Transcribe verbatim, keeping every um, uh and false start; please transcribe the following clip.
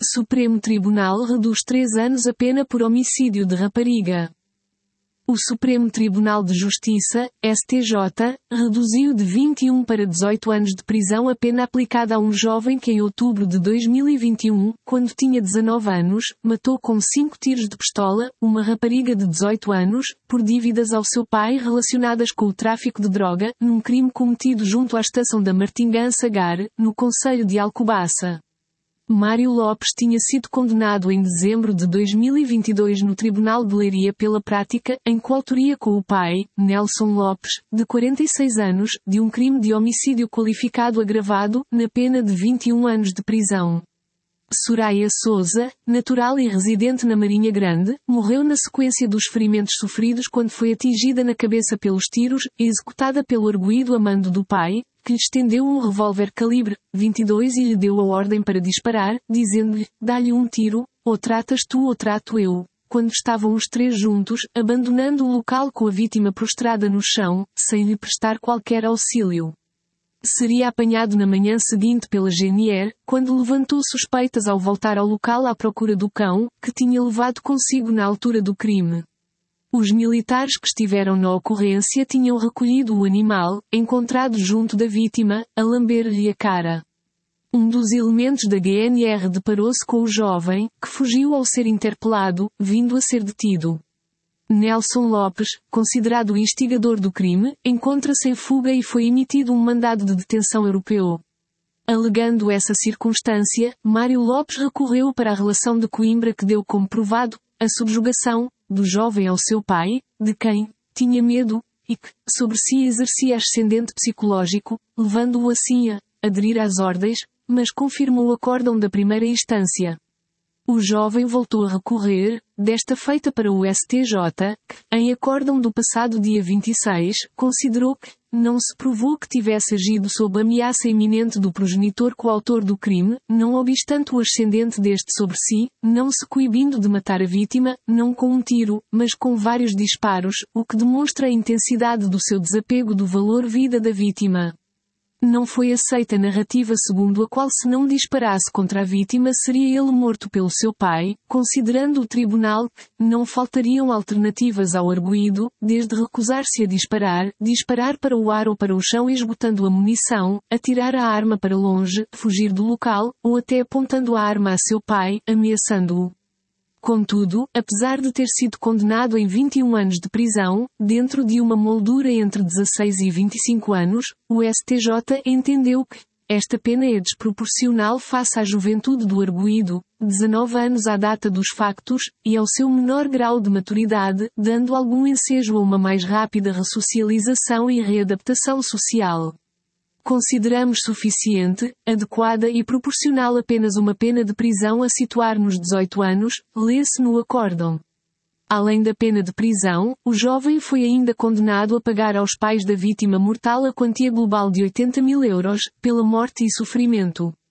Supremo Tribunal reduz três anos a pena por homicídio de rapariga. O Supremo Tribunal de Justiça, S T J, reduziu de vinte e um para dezoito anos de prisão a pena aplicada a um jovem que em outubro de dois mil e vinte e um, quando tinha dezenove anos, matou com cinco tiros de pistola, uma rapariga de dezoito anos, por dívidas ao seu pai relacionadas com o tráfico de droga, num crime cometido junto à estação da Martingã-Sagar, no concelho de Alcobaça. Mário Lopes tinha sido condenado em dezembro de dois mil e vinte e dois no Tribunal de Leiria pela prática, em coautoria com o pai, Nelson Lopes, de quarenta e seis anos, de um crime de homicídio qualificado agravado, na pena de vinte e um anos de prisão. Soraya Souza, natural e residente na Marinha Grande, morreu na sequência dos ferimentos sofridos quando foi atingida na cabeça pelos tiros, executada pelo arguido amando do pai, que lhe estendeu um revólver calibre vinte e dois e lhe deu a ordem para disparar, dizendo-lhe, dá-lhe um tiro, ou tratas tu ou trato eu. Quando estavam os três juntos, abandonando o local com a vítima prostrada no chão, sem lhe prestar qualquer auxílio. Seria apanhado na manhã seguinte pela G N R, quando levantou suspeitas ao voltar ao local à procura do cão, que tinha levado consigo na altura do crime. Os militares que estiveram na ocorrência tinham recolhido o animal, encontrado junto da vítima, a lamber-lhe a cara. Um dos elementos da G N R deparou-se com o jovem, que fugiu ao ser interpelado, vindo a ser detido. Nelson Lopes, considerado o instigador do crime, encontra-se em fuga e foi emitido um mandado de detenção europeu. Alegando essa circunstância, Mário Lopes recorreu para a relação de Coimbra que deu como provado a subjugação do jovem ao seu pai, de quem tinha medo, e que, sobre si exercia ascendente psicológico, levando-o assim a aderir às ordens, mas confirmou o acórdão da primeira instância. O jovem voltou a recorrer, desta feita para o S T J, que, em acórdão do passado dia vinte e seis, considerou que não se provou que tivesse agido sob ameaça iminente do progenitor coautor do crime, não obstante o ascendente deste sobre si, não se coibindo de matar a vítima, não com um tiro, mas com vários disparos, o que demonstra a intensidade do seu desapego do valor vida da vítima. Não foi aceita a narrativa segundo a qual se não disparasse contra a vítima seria ele morto pelo seu pai, considerando o tribunal que não faltariam alternativas ao arguido, desde recusar-se a disparar, disparar para o ar ou para o chão esgotando a munição, atirar a arma para longe, fugir do local, ou até apontando a arma a seu pai, ameaçando-o. Contudo, apesar de ter sido condenado em vinte e um anos de prisão, dentro de uma moldura entre dezasseis e vinte e cinco anos, o S T J entendeu que esta pena é desproporcional face à juventude do arguido, dezanove anos à data dos factos, e ao seu menor grau de maturidade, dando algum ensejo a uma mais rápida ressocialização e readaptação social. Consideramos suficiente, adequada e proporcional apenas uma pena de prisão a situar nos dezoito anos, lê-se no acórdão. Além da pena de prisão, o jovem foi ainda condenado a pagar aos pais da vítima mortal a quantia global de oitenta mil euros, pela morte e sofrimento.